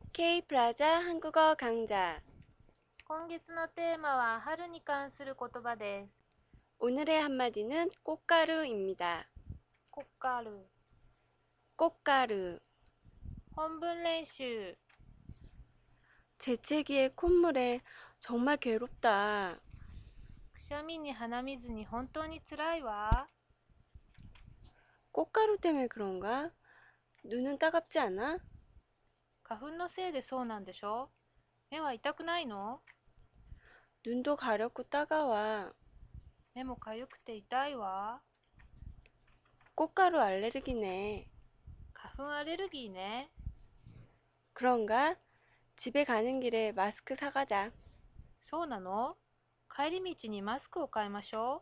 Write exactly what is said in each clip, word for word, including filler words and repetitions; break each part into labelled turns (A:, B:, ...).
A: K 플라자 한국어 강좌.
B: 今月のテーマは春に関する言葉です。
A: 오늘의 한마디는 꽃가루입니다.
B: コッカル
A: 꽃가루.
B: 本文練習
A: 재채기에 콧물에 정말 괴롭다.
B: くしゃみに鼻水に本当につらいわ。
A: 꽃가루 때문에 그런가? 눈은 따갑지 않아?
B: 花粉のせいでそうなんでしょ。目は痛くないの。
A: 눈도 가렵고 따가워.
B: 目もかゆくて痛いわ。
A: 꽃가루 알레르기네.
B: 花粉アレルギーね。
A: 그런가? 집에 가는 길에 마스크 사가자.
B: そうなの。帰り道にマスクを買いましょ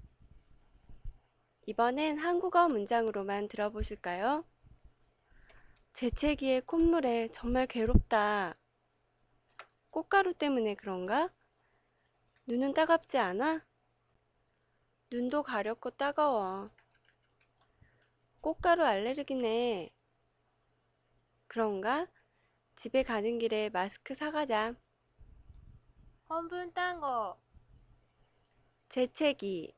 A: 이번엔 한국어 문장으로만 들어보실까요? 재채기에 콧물에 정말 괴롭다. 꽃가루 때문에 그런가? 눈은 따갑지 않아? 눈도 가렵고 따가워. 꽃가루 알레르기네. 그런가? 집에 가는 길에 마스크 사가자.
B: う。本文単語
A: 재채기,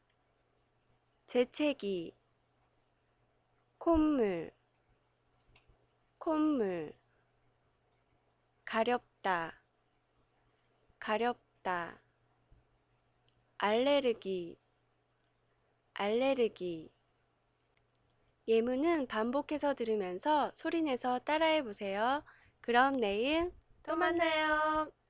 A: 재채기. 콧물, 콧물. 가렵다, 가렵다. 알레르기, 알레르기. 예문은 반복해서 들으면서 소리내서 따라해 보세요. 그럼 내일 또
B: 또 만나요.
A: 만나요.